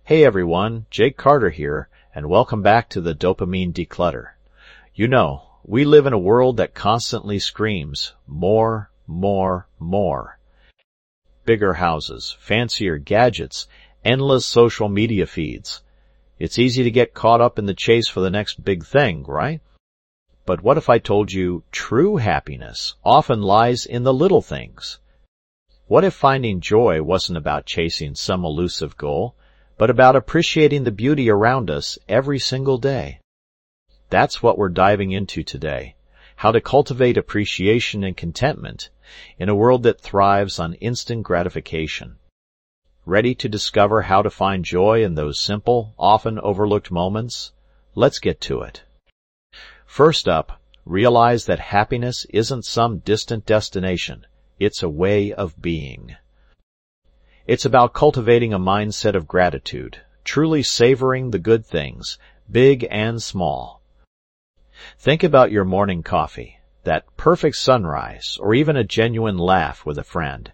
Hey everyone, Jake Carter here, and welcome back to the Dopamine Declutter. You know, we live in a world that constantly screams, more, more, more. Bigger houses, fancier gadgets, endless social media feeds. It's easy to get caught up in the chase for the next big thing, right? But what if I told you true happiness often lies in the little things? What if finding joy wasn't about chasing some elusive goal, but about appreciating the beauty around us every single day? That's what we're diving into today. How to cultivate appreciation and contentment in a world that thrives on instant gratification. Ready to discover how to find joy in those simple, often overlooked moments? Let's get to it. First up, realize that happiness isn't some distant destination. It's a way of being. It's about cultivating a mindset of gratitude, truly savoring the good things, big and small. Think about your morning coffee, that perfect sunrise, or even a genuine laugh with a friend.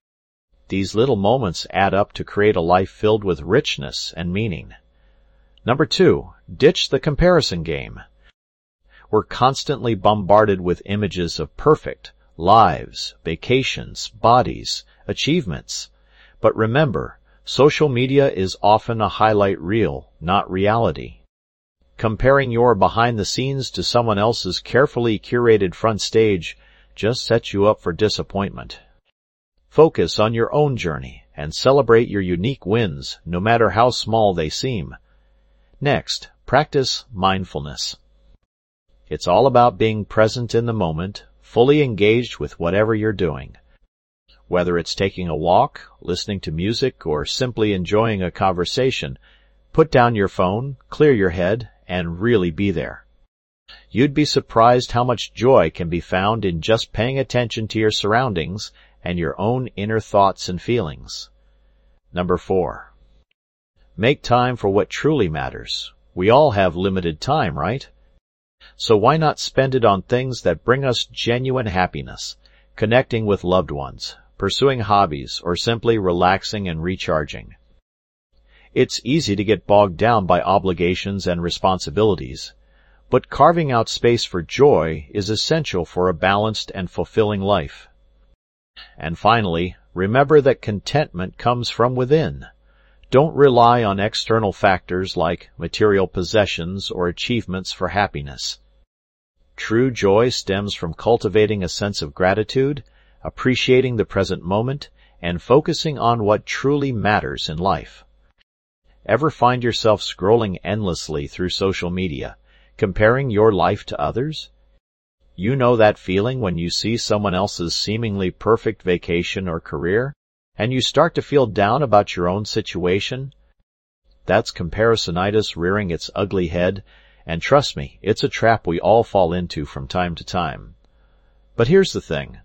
These little moments add up to create a life filled with richness and meaning. Number 2, ditch the comparison game. We're constantly bombarded with images of perfect lives, vacations, bodies, achievements. But remember, social media is often a highlight reel, not reality. Comparing your behind the scenes to someone else's carefully curated front stage just sets you up for disappointment. Focus on your own journey and celebrate your unique wins, no matter how small they seem. Next, practice mindfulness. It's all about being present in the moment, fully engaged with whatever you're doing. Whether it's taking a walk, listening to music, or simply enjoying a conversation, put down your phone, clear your head, and really be there. You'd be surprised how much joy can be found in just paying attention to your surroundings and your own inner thoughts and feelings. Number 4. Make time for what truly matters. We all have limited time, right? So why not spend it on things that bring us genuine happiness, connecting with loved ones, pursuing hobbies, or simply relaxing and recharging? It's easy to get bogged down by obligations and responsibilities, but carving out space for joy is essential for a balanced and fulfilling life. And finally, remember that contentment comes from within. Don't rely on external factors like material possessions or achievements for happiness. True joy stems from cultivating a sense of gratitude, appreciating the present moment, and focusing on what truly matters in life. Ever find yourself scrolling endlessly through social media, comparing your life to others? You know that feeling when you see someone else's seemingly perfect vacation or career, and you start to feel down about your own situation? That's comparisonitis rearing its ugly head, and trust me, it's a trap we all fall into from time to time. But here's the thing.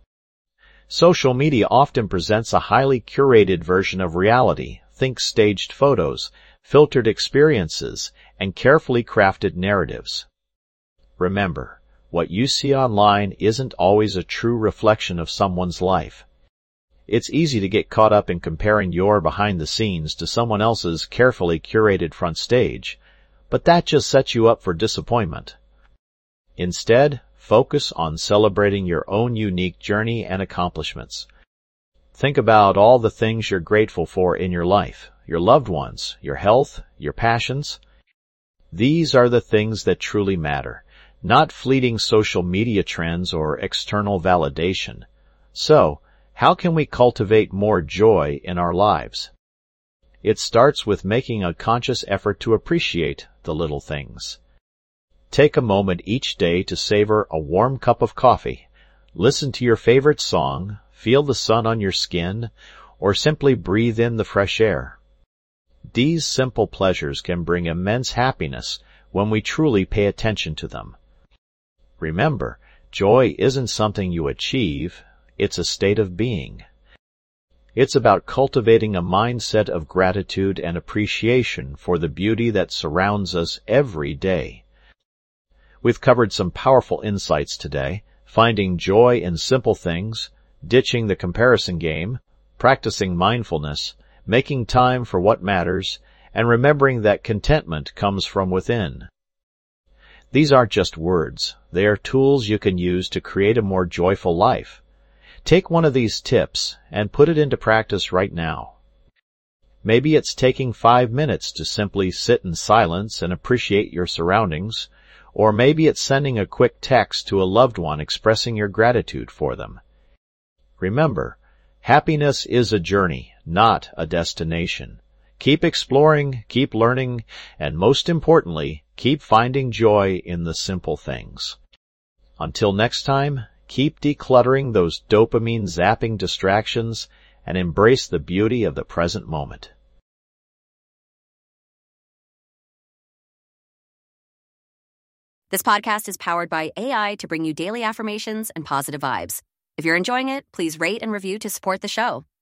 Social media often presents a highly curated version of reality. Think staged photos, filtered experiences, and carefully crafted narratives. Remember, what you see online isn't always a true reflection of someone's life. It's easy to get caught up in comparing your behind the scenes to someone else's carefully curated front stage, but that just sets you up for disappointment. Instead, focus on celebrating your own unique journey and accomplishments. Think about all the things you're grateful for in your life, your loved ones, your health, your passions. These are the things that truly matter, not fleeting social media trends or external validation. So, how can we cultivate more joy in our lives? It starts with making a conscious effort to appreciate the little things. Take a moment each day to savor a warm cup of coffee, listen to your favorite song, feel the sun on your skin, or simply breathe in the fresh air. These simple pleasures can bring immense happiness when we truly pay attention to them. Remember, joy isn't something you achieve, it's a state of being. It's about cultivating a mindset of gratitude and appreciation for the beauty that surrounds us every day. We've covered some powerful insights today, finding joy in simple things, ditching the comparison game, practicing mindfulness, making time for what matters, and remembering that contentment comes from within. These aren't just words. They are tools you can use to create a more joyful life. Take one of these tips and put it into practice right now. Maybe it's taking 5 minutes to simply sit in silence and appreciate your surroundings, or maybe it's sending a quick text to a loved one expressing your gratitude for them. Remember, happiness is a journey, not a destination. Keep exploring, keep learning, and most importantly, keep finding joy in the simple things. Until next time, keep decluttering those dopamine-zapping distractions and embrace the beauty of the present moment. This podcast is powered by AI to bring you daily affirmations and positive vibes. If you're enjoying it, please rate and review to support the show.